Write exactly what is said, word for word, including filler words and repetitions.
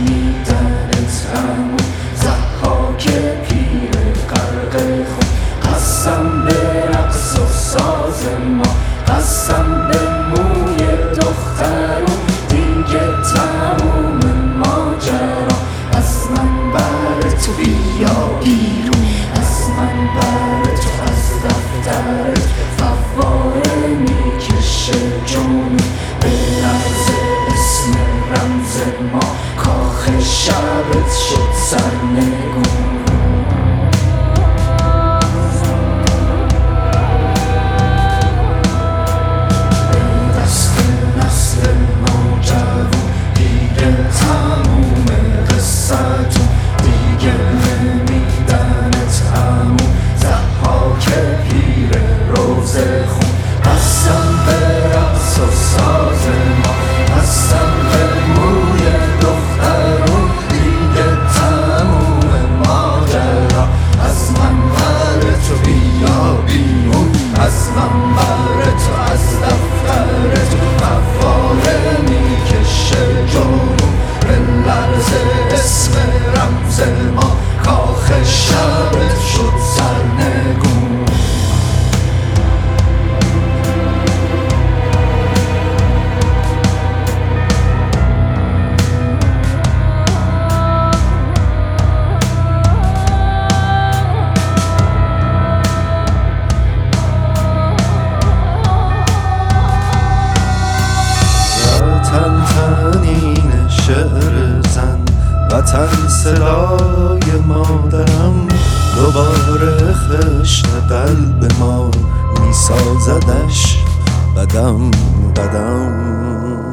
میدنت همون ضحاک پیر غرق خون. قسم به رقص و ساز ما، قسم به موی دخترون، دیگه تموم ماجرا. از من بر تو بیا بیرون، از من بر تو، از دفترت فواره میکشه جنون. به لرز اسم رمز ما، کاخ شبت شد سرنگون. تنین شعر زن، وطن صدای مادرم، دوباره خشت قلب ما میسازدش قدم قدم.